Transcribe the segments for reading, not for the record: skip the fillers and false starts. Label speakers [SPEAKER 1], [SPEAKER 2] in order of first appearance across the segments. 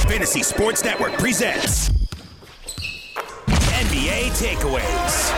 [SPEAKER 1] Fantasy Sports Network presents NBA Takeaways.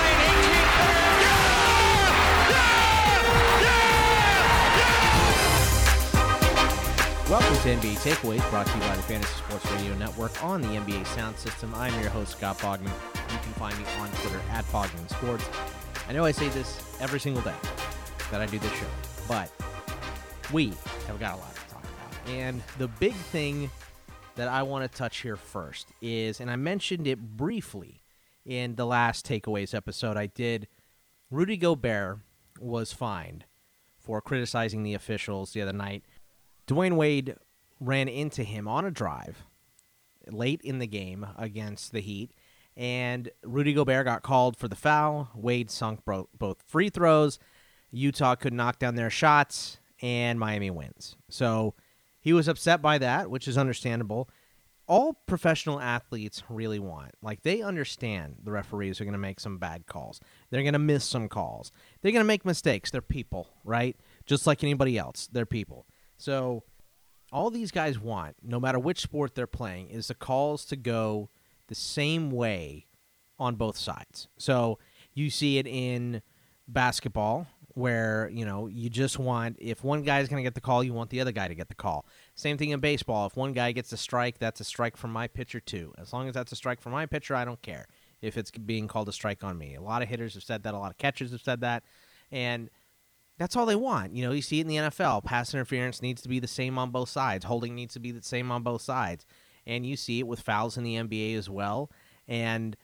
[SPEAKER 2] Welcome to NBA Takeaways, brought to you by the Fantasy Sports Radio Network on the NBA Sound System. I'm your host, Scott Bogman. You can find me on Twitter at Bogman Sports. I know I say this every single day that I do this show, but we have got a lot to talk about. And the big thing that I want to touch here first is, and I mentioned it briefly in the last Takeaways episode I did, Rudy Gobert was fined for criticizing the officials the other night. Dwayne Wade ran into him on a drive late in the game against the Heat, and Rudy Gobert got called for the foul. Wade sunk both free throws. Utah could knock down their shots, and Miami wins. So he was upset by that, which is understandable. All professional athletes really want, like, they understand the referees are going to make some bad calls. They're going to miss some calls. They're going to make mistakes. They're people, right? Just like anybody else. They're people. So all these guys want, no matter which sport they're playing, is the calls to go the same way on both sides. So you see it in basketball where, you know, you just want, if one guy's going to get the call, you want the other guy to get the call. Same thing in baseball. If one guy gets a strike, that's a strike from my pitcher too. As long as that's a strike from my pitcher, I don't care if it's being called a strike on me. A lot of hitters have said that. A lot of catchers have said that. And that's all they want. You know, you see it in the NFL. Pass interference needs to be the same on both sides. Holding needs to be the same on both sides. And you see it with fouls in the NBA as well. And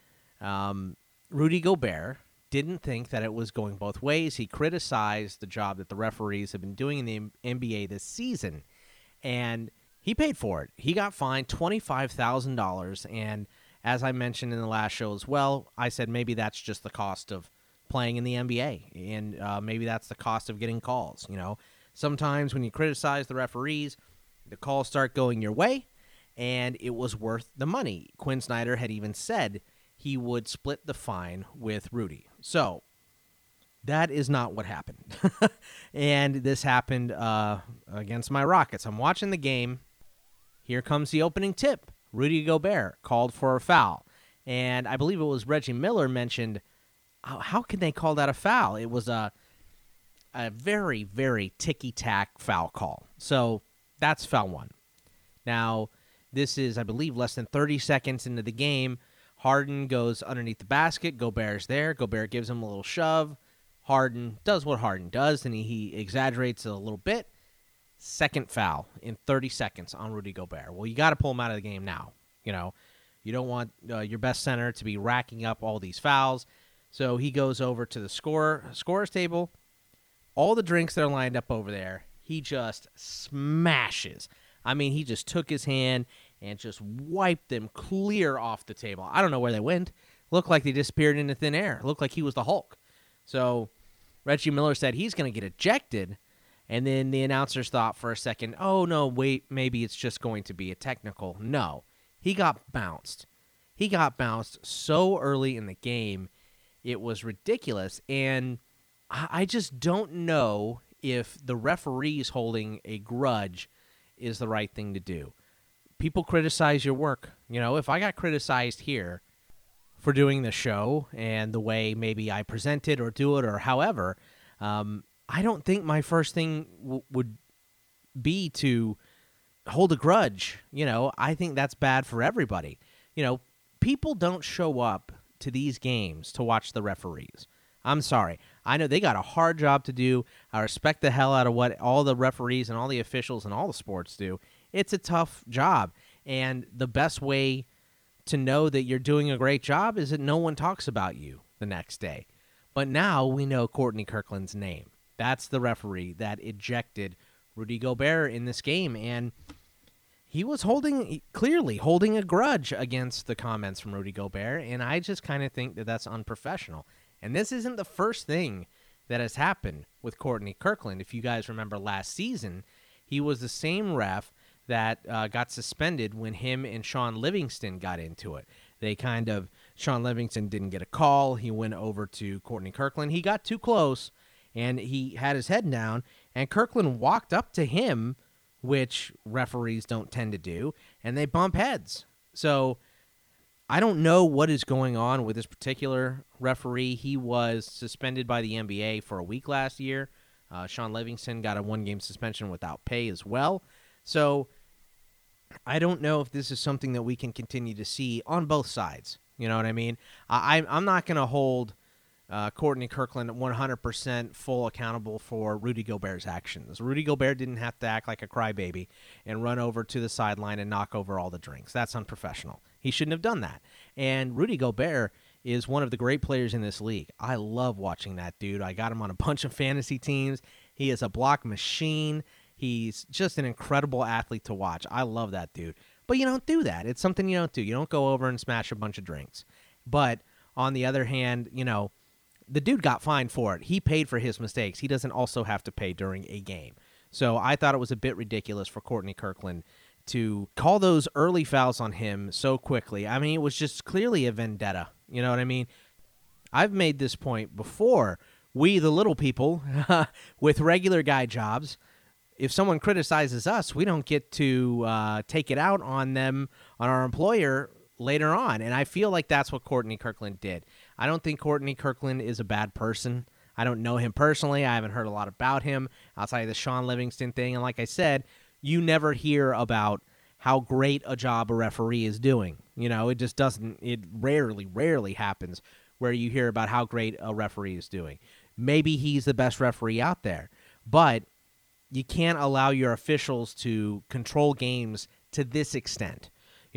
[SPEAKER 2] Rudy Gobert didn't think that it was going both ways. He criticized the job that the referees have been doing in the NBA this season, and he paid for it. He got fined $25,000, and as I mentioned in the last show as well, I said maybe that's just the cost of playing in the NBA, and maybe that's the cost of getting calls. You know, sometimes when you criticize the referees, the calls start going your way, and it was worth the money. Quinn Snyder had even said he would split the fine with Rudy. So that is not what happened. And this happened against my Rockets. I'm watching the game. Here comes the opening tip. Rudy Gobert called for a foul. And I believe it was Reggie Miller mentioned, how can they call that a foul? It was a very, very ticky-tack foul call. So that's foul one. Now, this is, I believe, less than 30 seconds into the game. Harden goes underneath the basket. Gobert's there. Gobert gives him a little shove. Harden does what Harden does, and he exaggerates a little bit. Second foul in 30 seconds on Rudy Gobert. Well, you got to pull him out of the game now. You know, you don't want your best center to be racking up all these fouls. So he goes over to the scorer's table. All the drinks that are lined up over there, he just smashes. I mean, he just took his hand and just wiped them clear off the table. I don't know where they went. Looked like they disappeared into thin air. Looked like he was the Hulk. So Reggie Miller said he's going to get ejected, and then the announcers thought for a second, oh, no, wait, maybe it's just going to be a technical. No, he got bounced. He got bounced so early in the game, it was ridiculous, and I just don't know if the referees holding a grudge is the right thing to do. People criticize your work. You know, if I got criticized here for doing the show and the way maybe I present it or do it or however, I don't think my first thing would be to hold a grudge. You know, I think that's bad for everybody. You know, people don't show up to these games to watch the referees. I'm sorry. I know they got a hard job to do. I respect the hell out of what all the referees and all the officials and all the sports do. It's a tough job, and the best way to know that you're doing a great job is that no one talks about you the next day. But now we know Courtney Kirkland's name. That's the referee that ejected Rudy Gobert in this game, and he was clearly holding a grudge against the comments from Rudy Gobert, and I just kind of think that that's unprofessional. And this isn't the first thing that has happened with Courtney Kirkland. If you guys remember last season, he was the same ref that got suspended when him and Sean Livingston got into it. Sean Livingston didn't get a call. He went over to Courtney Kirkland. He got too close, and he had his head down, and Kirkland walked up to him, which referees don't tend to do, and they bump heads. So I don't know what is going on with this particular referee. He was suspended by the NBA for a week last year. Sean Livingston got a 1-game suspension without pay as well. So I don't know if this is something that we can continue to see on both sides. You know what I mean? I'm not going to hold Courtney Kirkland 100% full accountable for Rudy Gobert's actions. Rudy Gobert didn't have to act like a crybaby and run over to the sideline and knock over all the drinks. That's unprofessional. He shouldn't have done that. And Rudy Gobert is one of the great players in this league. I love watching that dude. I got him on a bunch of fantasy teams. He is a block machine. He's just an incredible athlete to watch. I love that dude. But you don't do that. It's something you don't do. You don't go over and smash a bunch of drinks. But on the other hand, the dude got fined for it. He paid for his mistakes. He doesn't also have to pay during a game. So I thought it was a bit ridiculous for Courtney Kirkland to call those early fouls on him so quickly. I mean, it was just clearly a vendetta. You know what I mean? I've made this point before. We, the little people, with regular guy jobs, if someone criticizes us, we don't get to take it out on them, on our employer later on. And I feel like that's what Courtney Kirkland did. I don't think Courtney Kirkland is a bad person. I don't know him personally. I haven't heard a lot about him outside of the Sean Livingston thing. And like I said, you never hear about how great a job a referee is doing. It just doesn't, it rarely happens where you hear about how great a referee is doing. Maybe he's the best referee out there, but you can't allow your officials to control games to this extent,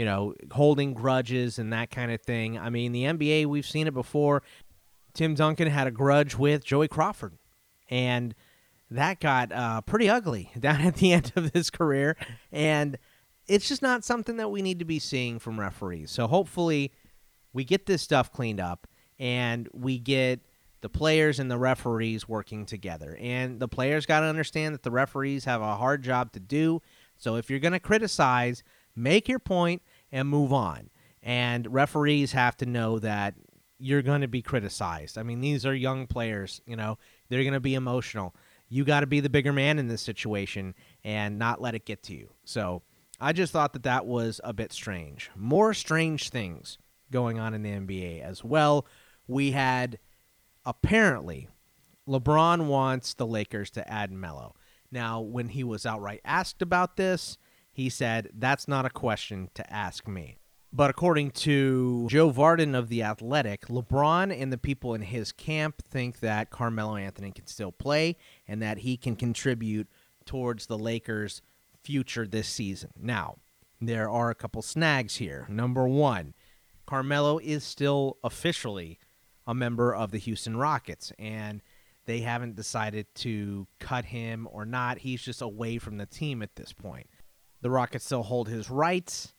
[SPEAKER 2] holding grudges and that kind of thing. I mean, the NBA, we've seen it before. Tim Duncan had a grudge with Joey Crawford, and that got pretty ugly down at the end of his career, and it's just not something that we need to be seeing from referees. So hopefully we get this stuff cleaned up, and we get the players and the referees working together. And the players got to understand that the referees have a hard job to do. So if you're going to criticize, make your point and move on. And referees have to know that you're going to be criticized. I mean, these are young players, they're going to be emotional. You got to be the bigger man in this situation and not let it get to you. So I just thought that was a bit strange. More strange things going on in the NBA as well. We had, apparently, LeBron wants the Lakers to add Melo. Now, when he was outright asked about this, he said, that's not a question to ask me. But according to Joe Varden of The Athletic, LeBron and the people in his camp think that Carmelo Anthony can still play and that he can contribute towards the Lakers' future this season. Now, there are a couple snags here. Number one, Carmelo is still officially a member of the Houston Rockets, and they haven't decided to cut him or not. He's just away from the team at this point. The Rockets still hold his rights,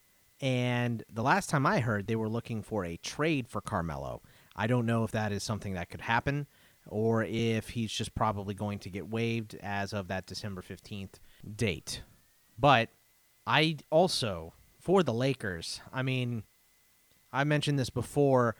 [SPEAKER 2] and the last time I heard, they were looking for a trade for Carmelo. I don't know if that is something that could happen or if he's just probably going to get waived as of that December 15th date. But I also, for the Lakers, I mean, I mentioned this before,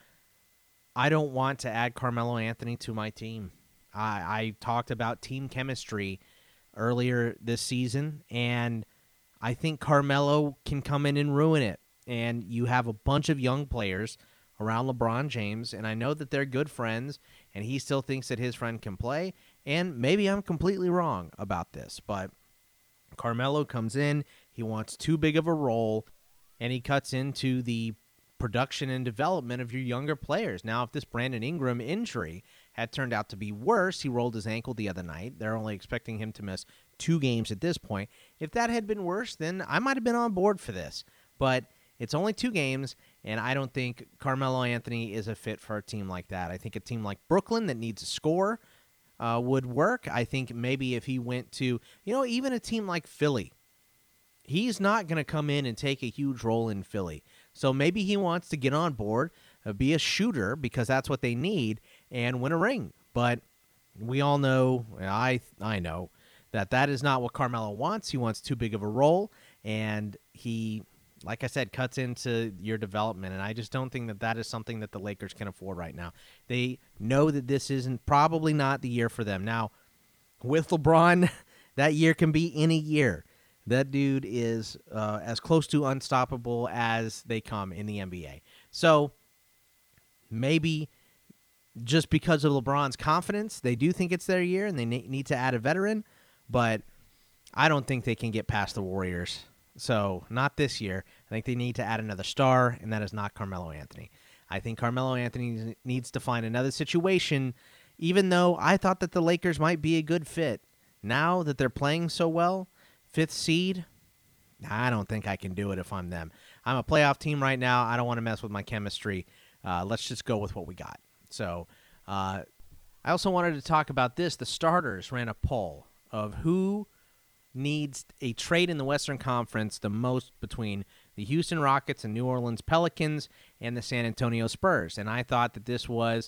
[SPEAKER 2] I don't want to add Carmelo Anthony to my team. I talked about team chemistry earlier this season, and I think Carmelo can come in and ruin it. And you have a bunch of young players around LeBron James, and I know that they're good friends, and he still thinks that his friend can play, and maybe I'm completely wrong about this, but Carmelo comes in, he wants too big of a role, and he cuts into the production and development of your younger players. Now, if this Brandon Ingram injury had turned out to be worse, he rolled his ankle the other night. They're only expecting him to miss 2 games at this point. If that had been worse, then I might have been on board for this. But it's only 2 games, and I don't think Carmelo Anthony is a fit for a team like that. I think a team like Brooklyn that needs a score would work. I think maybe if he went to, even a team like Philly, he's not going to come in and take a huge role in Philly. So maybe he wants to get on board, be a shooter, because that's what they need, and win a ring. But we all know, I know, that is not what Carmelo wants. He wants too big of a role, and he, like I said, cuts into your development, and I just don't think that is something that the Lakers can afford right now. They know that this isn't probably not the year for them. Now, with LeBron, that year can be any year. That dude is as close to unstoppable as they come in the NBA. So maybe just because of LeBron's confidence, they do think it's their year and they need to add a veteran, but I don't think they can get past the Warriors. So not this year. I think they need to add another star, and that is not Carmelo Anthony. I think Carmelo Anthony needs to find another situation, even though I thought that the Lakers might be a good fit. Now that they're playing so well, 5th seed, I don't think I can do it if I'm them. I'm a playoff team right now. I don't want to mess with my chemistry. Let's just go with what we got. So I also wanted to talk about this. The starters ran a poll of who needs a trade in the Western Conference the most between the Houston Rockets and New Orleans Pelicans and the San Antonio Spurs. And I thought that this was,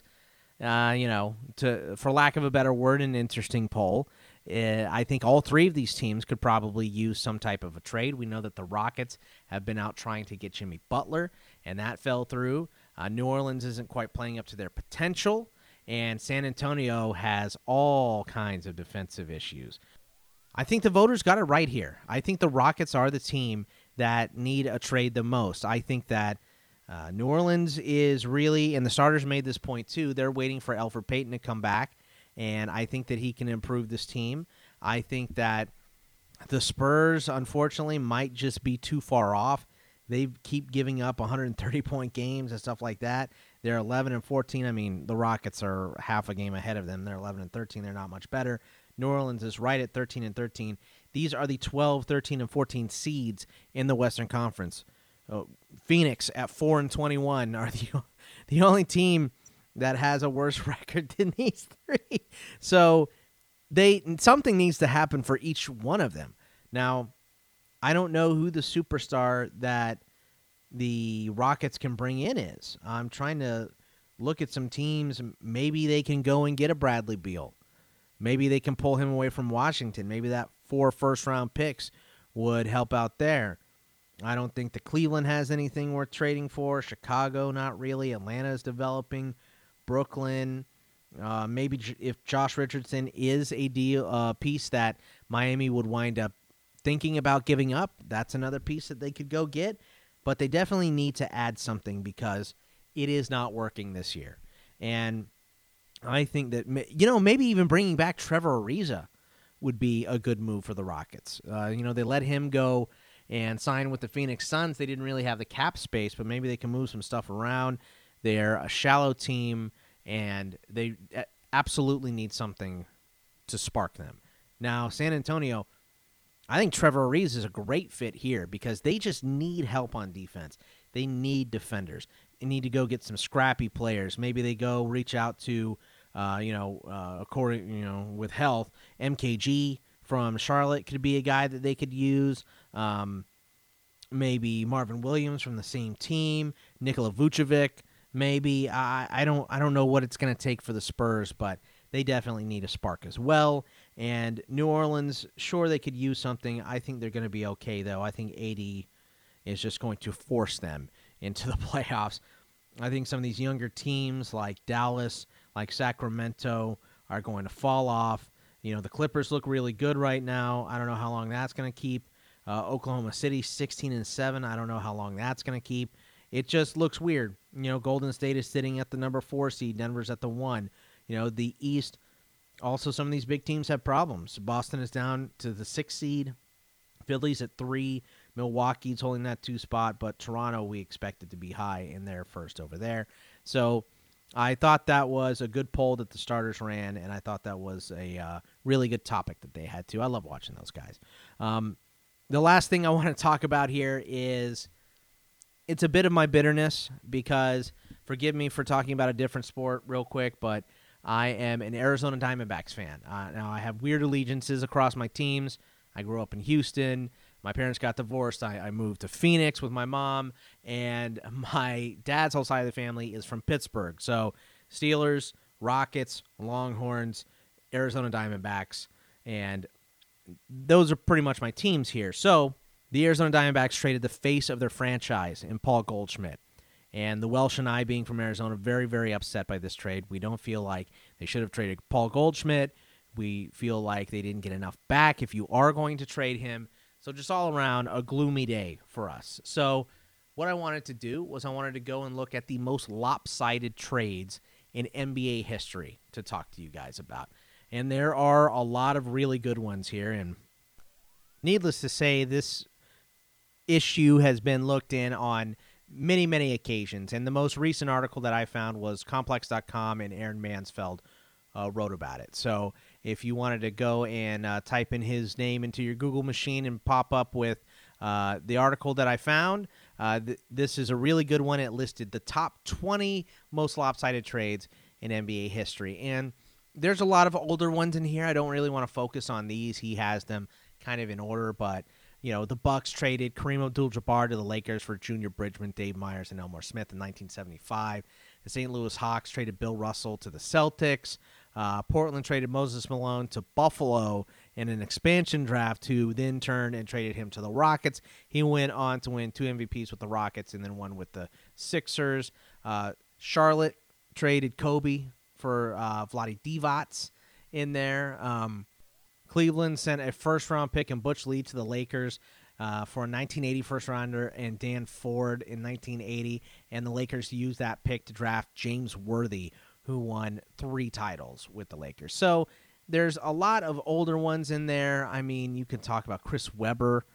[SPEAKER 2] for lack of a better word, an interesting poll. I think all three of these teams could probably use some type of a trade. We know that the Rockets have been out trying to get Jimmy Butler, and that fell through. New Orleans isn't quite playing up to their potential, and San Antonio has all kinds of defensive issues. I think the voters got it right here. I think the Rockets are the team that need a trade the most. I think that New Orleans is really, and the starters made this point too, they're waiting for Elfrid Payton to come back, and I think that he can improve this team. I think that the Spurs, unfortunately, might just be too far off. They keep giving up 130-point games and stuff like that. They're 11-14. I mean, the Rockets are half a game ahead of them. They're 11-13. They're not much better. New Orleans is right at 13-13. These are the 12, 13, and 14 seeds in the Western Conference. Phoenix at 4-21 are the only team that has a worse record than these three. So something needs to happen for each one of them. Now, I don't know who the superstar that the Rockets can bring in is. I'm trying to look at some teams. Maybe they can go and get a Bradley Beal. Maybe they can pull him away from Washington. Maybe that 4 first-round picks would help out there. I don't think the Cleveland has anything worth trading for. Chicago, not really. Atlanta is developing. Brooklyn. Maybe if Josh Richardson is a piece that Miami would wind up thinking about giving up, that's another piece that they could go get. But they definitely need to add something because it is not working this year. And I think that, maybe even bringing back Trevor Ariza would be a good move for the Rockets. They let him go and sign with the Phoenix Suns. They didn't really have the cap space, but maybe they can move some stuff around. They're a shallow team, and they absolutely need something to spark them. Now, San Antonio, I think Trevor Ariza is a great fit here because they just need help on defense. They need defenders. They need to go get some scrappy players. Maybe they go reach out to, with health, MKG from Charlotte could be a guy that they could use. Maybe Marvin Williams from the same team. Nikola Vucevic, maybe. I don't know what it's going to take for the Spurs, but they definitely need a spark as well. And New Orleans, sure, they could use something. I think they're going to be okay, though. I think AD is just going to force them into the playoffs. I think some of these younger teams like Dallas, like Sacramento, are going to fall off. The Clippers look really good right now. I don't know how long that's going to keep. Oklahoma City, 16-7. I don't know how long that's going to keep. It just looks weird. Golden State is sitting at the number 4 seed. Denver's at the 1. The East, also some of these big teams have problems. Boston is down to the 6 seed. Philly's at 3. Milwaukee's holding that 2 spot, but Toronto we expected to be high in there first over there. So I thought that was a good poll that the starters ran, and I thought that was a really good topic that they had too. I love watching those guys. The last thing I want to talk about here is it's a bit of my bitterness because, forgive me for talking about a different sport real quick, but I am an Arizona Diamondbacks fan. Now, I have weird allegiances across my teams. I grew up in Houston. My parents got divorced. I moved to Phoenix with my mom, and my dad's whole side of the family is from Pittsburgh. So Steelers, Rockets, Longhorns, Arizona Diamondbacks, and those are pretty much my teams here. So the Arizona Diamondbacks traded the face of their franchise in Paul Goldschmidt. And the Welsh and I, being from Arizona, very, very upset by this trade. We don't feel like they should have traded Paul Goldschmidt. We feel like they didn't get enough back if you are going to trade him. So just all around a gloomy day for us. So what I wanted to do was I wanted to go and look at the most lopsided trades in NBA history to talk to you guys about. And there are a lot of really good ones here. And needless to say, this issue has been looked in on many, many occasions. And the most recent article that I found was Complex.com, and Aaron Mansfeld wrote about it. So if you wanted to go and type in his name into your Google machine and pop up with the article that I found, this is a really good one. It listed the top 20 most lopsided trades in NBA history. And there's a lot of older ones in here. I don't really want to focus on these. He has them kind of in order, but the Bucks traded Kareem Abdul-Jabbar to the Lakers for Junior Bridgman, Dave Myers, and Elmore Smith in 1975. The St. Louis Hawks traded Bill Russell to the Celtics. Portland traded Moses Malone to Buffalo in an expansion draft, who then turned and traded him to the Rockets. He went on to win 2 MVPs with the Rockets and then one with the Sixers. Charlotte traded Kobe for Vlade Divac in there. Cleveland sent a first-round pick and Butch Lee to the Lakers for a 1980 first-rounder and Dan Ford in 1980, and the Lakers used that pick to draft James Worthy, who won 3 titles with the Lakers. So there's a lot of older ones in there. I mean, you can talk about Chris Webber.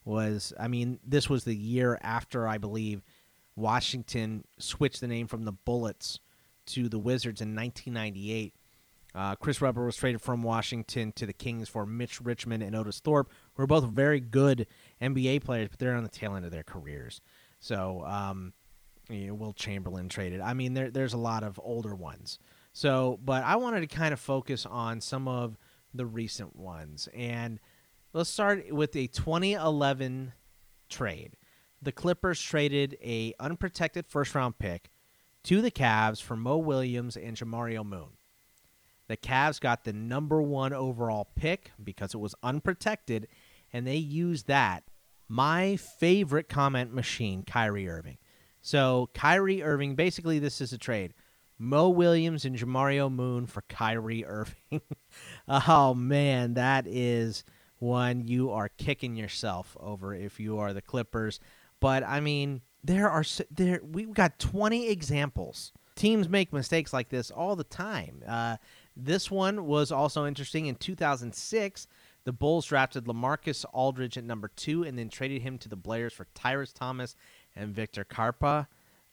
[SPEAKER 2] This was the year after, I believe, Washington switched the name from the Bullets to the Wizards in 1998. Chris Webber was traded from Washington to the Kings for Mitch Richmond and Otis Thorpe, who are both very good NBA players, but they're on the tail end of their careers. So, Will Chamberlain traded. I mean, there's a lot of older ones. So, but I wanted to kind of focus on some of the recent ones. And let's start with a 2011 trade. The Clippers traded a unprotected first-round pick to the Cavs for Mo Williams and Jamario Moon. The Cavs got the number 1 overall pick because it was unprotected, and they used that. My favorite comment machine, Kyrie Irving. So Kyrie Irving, basically this is a trade. Mo Williams and Jamario Moon for Kyrie Irving. Oh, man, that is one you are kicking yourself over if you are the Clippers. But, I mean, we've got 20 examples. Teams make mistakes like this all the time. This one was also interesting. In 2006, the Bulls drafted LaMarcus Aldridge at number 2 and then traded him to the Blazers for Tyrese Thomas and Victor Carpa.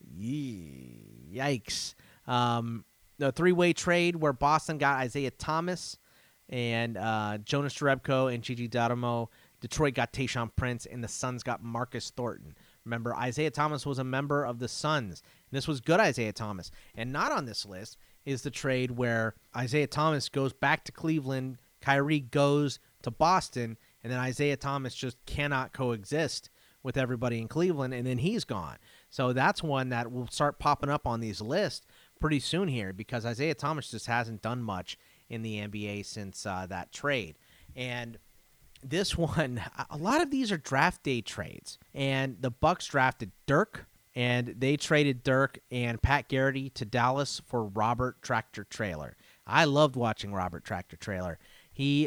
[SPEAKER 2] Yikes. The 3-way trade where Boston got Isaiah Thomas and Jonas Jerebko and Gigi D'Adamo. Detroit got Tayshaun Prince, and the Suns got Marcus Thornton. Remember, Isaiah Thomas was a member of the Suns. And this was good Isaiah Thomas. And not on this list is the trade where Isaiah Thomas goes back to Cleveland, Kyrie goes to Boston, and then Isaiah Thomas just cannot coexist with everybody in Cleveland, and then he's gone. So that's one that will start popping up on these lists pretty soon here because Isaiah Thomas just hasn't done much in the NBA since that trade. And this one, a lot of these are draft day trades, and the Bucks drafted Dirk, and they traded Dirk and Pat Garrity to Dallas for Robert Tractor Trailer. I loved watching Robert Tractor Trailer. He,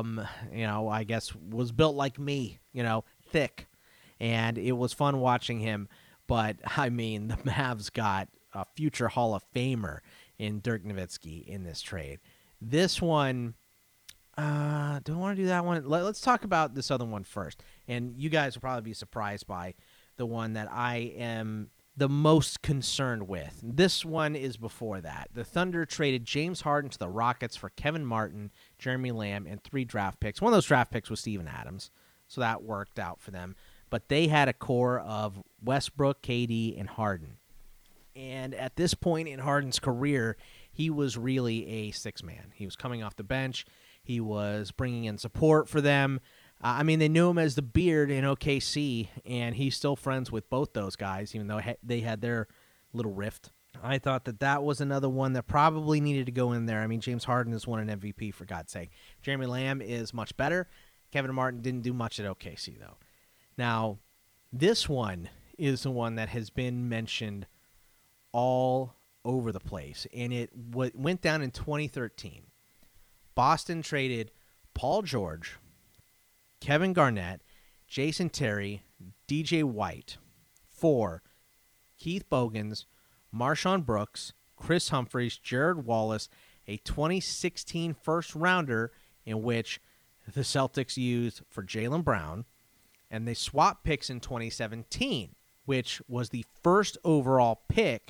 [SPEAKER 2] I guess was built like me, thick, and it was fun watching him. But, I mean, the Mavs got a future Hall of Famer in Dirk Nowitzki in this trade. This one, do I want to do that one? Let's talk about this other one first. And you guys will probably be surprised by the one that I am the most concerned with. This one is before that. The Thunder traded James Harden to the Rockets for Kevin Martin, Jeremy Lamb, and 3 draft picks. One of those draft picks was Steven Adams, so that worked out for them. But they had a core of Westbrook, KD, and Harden. And at this point in Harden's career, he was really a 6-man. He was coming off the bench. He was bringing in support for them. They knew him as the Beard in OKC, and he's still friends with both those guys, even though they had their little rift. I thought that was another one that probably needed to go in there. I mean, James Harden has won an MVP, for God's sake. Jeremy Lamb is much better. Kevin Martin didn't do much at OKC, though. Now, this one is the one that has been mentioned all over the place, and it went down in 2013. Boston traded Paul George, Kevin Garnett, Jason Terry, DJ White. 4, Keith Bogans, Marshawn Brooks, Chris Humphreys, Jared Wallace, a 2016 first-rounder in which the Celtics used for Jaylen Brown, and they swapped picks in 2017, which was the first overall pick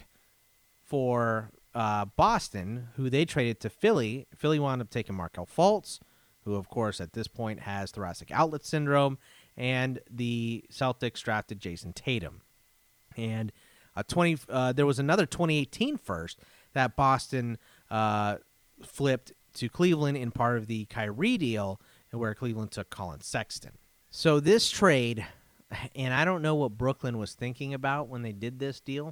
[SPEAKER 2] for Boston, who they traded to Philly. Philly wound up taking Markelle Fultz, who, of course, at this point has thoracic outlet syndrome, and the Celtics drafted Jason Tatum. And there was another 2018 first that Boston flipped to Cleveland in part of the Kyrie deal, where Cleveland took Colin Sexton. So this trade, and I don't know what Brooklyn was thinking about when they did this deal,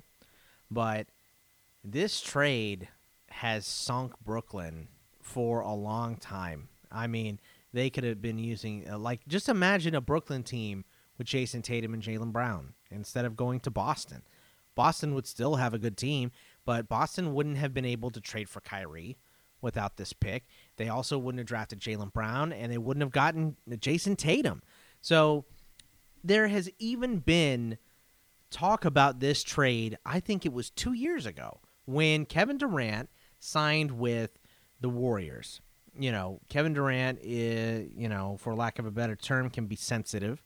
[SPEAKER 2] but this trade has sunk Brooklyn for a long time. I mean, they could have been using, just imagine a Brooklyn team with Jason Tatum and Jaylen Brown instead of going to Boston. Boston would still have a good team, but Boston wouldn't have been able to trade for Kyrie without this pick. They also wouldn't have drafted Jaylen Brown, and they wouldn't have gotten Jason Tatum. So there has even been talk about this trade, I think it was 2 years ago, when Kevin Durant signed with the Warriors. You know, Kevin Durant is, for lack of a better term, can be sensitive.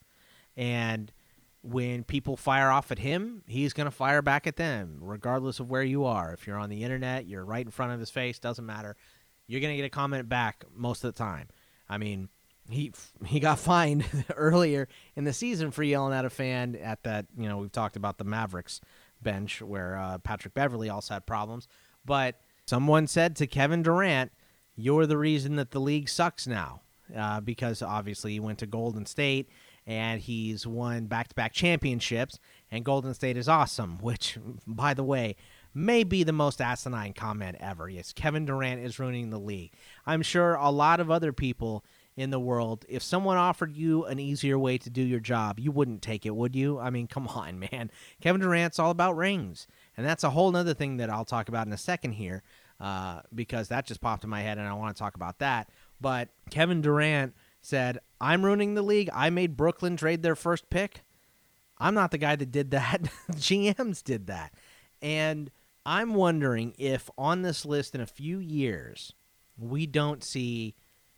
[SPEAKER 2] And when people fire off at him, he's going to fire back at them, regardless of where you are. If you're on the internet, you're right in front of his face, doesn't matter. You're going to get a comment back most of the time. I mean, he got fined earlier in the season for yelling at a fan at that, we've talked about the Mavericks bench where Patrick Beverley also had problems. But someone said to Kevin Durant, "You're the reason that the league sucks now," because obviously he went to Golden State and he's won back-to-back championships, and Golden State is awesome, which, by the way, may be the most asinine comment ever. Yes, Kevin Durant is ruining the league. I'm sure a lot of other people in the world, if someone offered you an easier way to do your job, you wouldn't take it, would you? I mean, come on, man. Kevin Durant's all about rings, and that's a whole other thing that I'll talk about in a second here, because that just popped in my head, and I want to talk about that. But Kevin Durant said, "I'm ruining the league. I made Brooklyn trade their first pick." I'm not the guy that did that. GMs did that. And I'm wondering if on this list in a few years, we don't see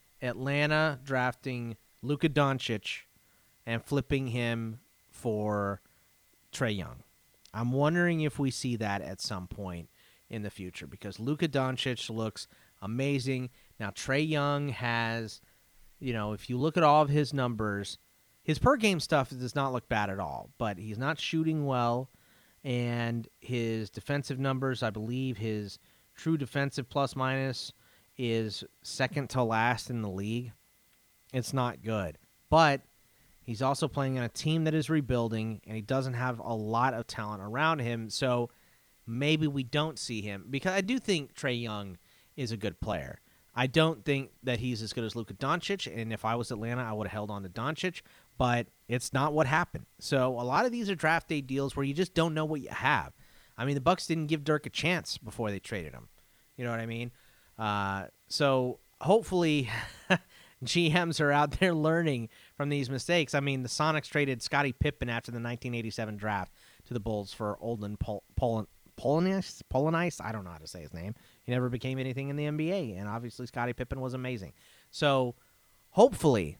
[SPEAKER 2] Atlanta drafting Luka Doncic and flipping him for Trae Young. I'm wondering if we see that at some point in the future, because Luka Doncic looks amazing. Now, Trae Young has, if you look at all of his numbers, his per-game stuff does not look bad at all, but he's not shooting well, and his defensive numbers, I believe his true defensive plus-minus is second to last in the league. It's not good. But he's also playing on a team that is rebuilding, and he doesn't have a lot of talent around him, so maybe we don't see him. Because I do think Trae Young is a good player. I don't think that he's as good as Luka Doncic, and if I was Atlanta, I would have held on to Doncic, but it's not what happened. So a lot of these are draft day deals where you just don't know what you have. I mean, the Bucks didn't give Dirk a chance before they traded him. You know what I mean? So hopefully GMs are out there learning from these mistakes. I mean, the Sonics traded Scottie Pippen after the 1987 draft to the Bulls for Olden Polynice? I don't know how to say his name. He never became anything in the NBA, and obviously Scottie Pippen was amazing. So hopefully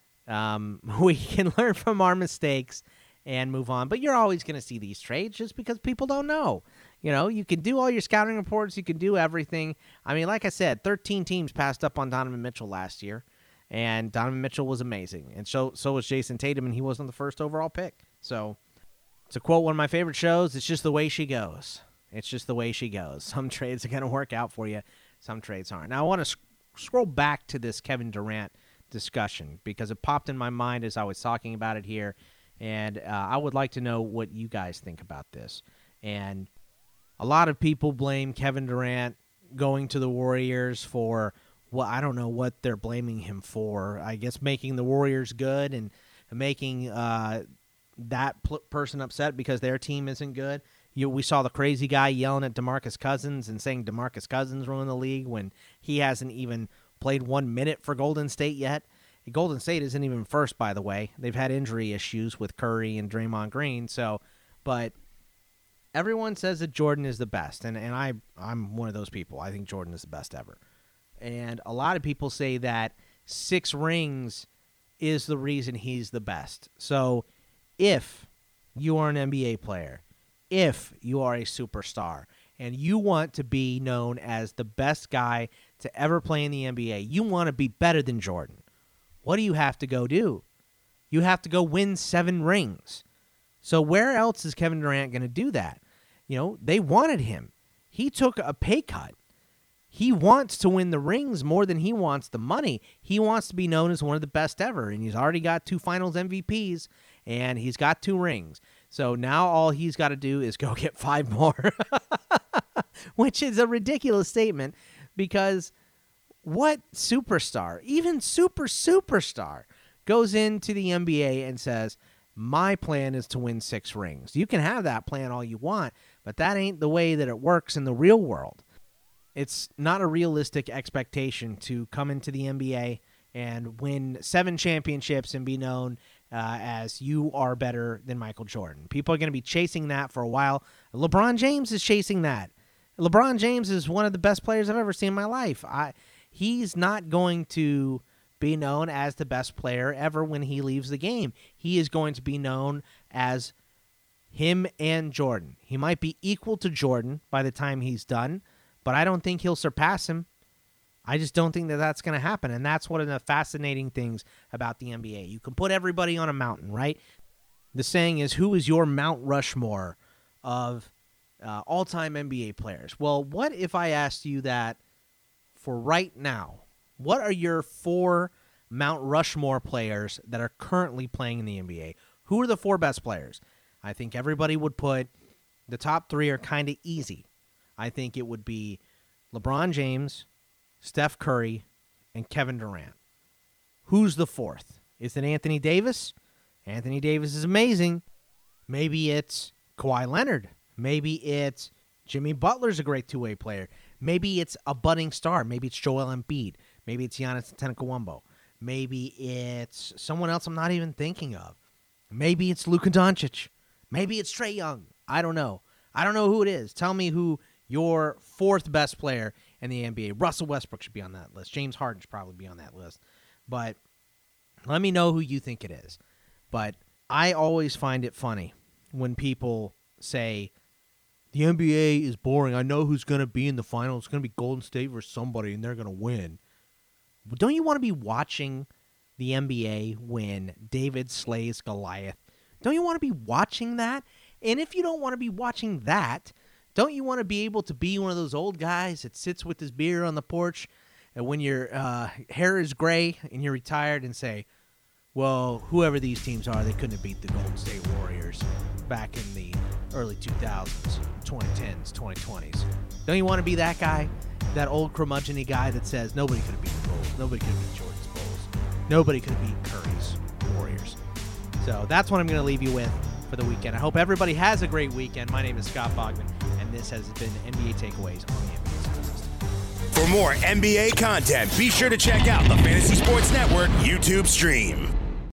[SPEAKER 2] we can learn from our mistakes and move on. But you're always going to see these trades just because people don't know. You can do all your scouting reports. You can do everything. I mean, like I said, 13 teams passed up on Donovan Mitchell last year, and Donovan Mitchell was amazing. And so was Jason Tatum, and he wasn't the first overall pick. So to quote one of my favorite shows, it's just the way she goes. It's just the way she goes. Some trades are going to work out for you. Some trades aren't. Now, I want to scroll back to this Kevin Durant discussion because it popped in my mind as I was talking about it here, and I would like to know what you guys think about this. And a lot of people blame Kevin Durant going to the Warriors for, I don't know what they're blaming him for. I guess making the Warriors good and making that person upset because their team isn't good. We saw the crazy guy yelling at DeMarcus Cousins and saying DeMarcus Cousins ruined the league when he hasn't even played 1 minute for Golden State yet. Golden State isn't even first, by the way. They've had injury issues with Curry and Draymond Green. But everyone says that Jordan is the best, and I'm one of those people. I think Jordan is the best ever. And a lot of people say that 6 rings is the reason he's the best. So if you are an NBA player, if you are a superstar, and you want to be known as the best guy to ever play in the NBA, you want to be better than Jordan, what do you have to go do? You have to go win 7 rings. So where else is Kevin Durant going to do that? They wanted him. He took a pay cut. He wants to win the rings more than he wants the money. He wants to be known as one of the best ever, and he's already got 2 finals MVPs, and he's got 2 rings. So now all he's got to do is go get 5 more, which is a ridiculous statement because what superstar, even superstar, goes into the NBA and says, my plan is to win 6 rings. You can have that plan all you want, but that ain't the way that it works in the real world. It's not a realistic expectation to come into the NBA and win 7 championships and be known as you are better than Michael Jordan. People are going to be chasing that for a while. LeBron James is chasing that. LeBron James is one of the best players I've ever seen in my life. He's not going to be known as the best player ever when he leaves the game. He is going to be known as him and Jordan. He might be equal to Jordan by the time he's done, but I don't think he'll surpass him. I just don't think that that's going to happen, and that's one of the fascinating things about the NBA. You can put everybody on a mountain, right? The saying is, who is your Mount Rushmore of all-time NBA players? Well, what if I asked you that for right now? What are your 4 Mount Rushmore players that are currently playing in the NBA? Who are the 4 best players? I think everybody would put the top 3 are kind of easy. I think it would be LeBron James, Steph Curry, and Kevin Durant. Who's the 4th? Is it Anthony Davis? Anthony Davis is amazing. Maybe it's Kawhi Leonard. Maybe it's Jimmy Butler's a great 2-way player. Maybe it's a budding star. Maybe it's Joel Embiid. Maybe it's Giannis Antetokounmpo. Maybe it's someone else I'm not even thinking of. Maybe it's Luka Doncic. Maybe it's Trae Young. I don't know. I don't know who it is. Tell me who your 4th best player in the NBA. Russell Westbrook should be on that list. James Harden should probably be on that list. But let me know who you think it is. But I always find it funny when people say, the NBA is boring. I know who's going to be in the finals. It's going to be Golden State versus somebody, and they're going to win. But don't you want to be watching the NBA when David slays Goliath? Don't you want to be watching that? And if you don't want to be watching that, don't you want to be able to be one of those old guys that sits with his beer on the porch and when your hair is gray and you're retired and say, well, whoever these teams are, they couldn't have beat the Golden State Warriors back in the early 2000s, 2010s, 2020s. Don't you want to be that guy, that old curmudgeon-y guy that says nobody could have beat the Bulls, nobody could have beat Jordan's Bulls, nobody could have beat Curry's Warriors. So that's what I'm going to leave you with for the weekend. I hope everybody has a great weekend. My name is Scott Bogman, and this has been NBA Takeaways on the NBA Sound System.
[SPEAKER 1] For more NBA content, be sure to check out the Fantasy Sports Network YouTube stream.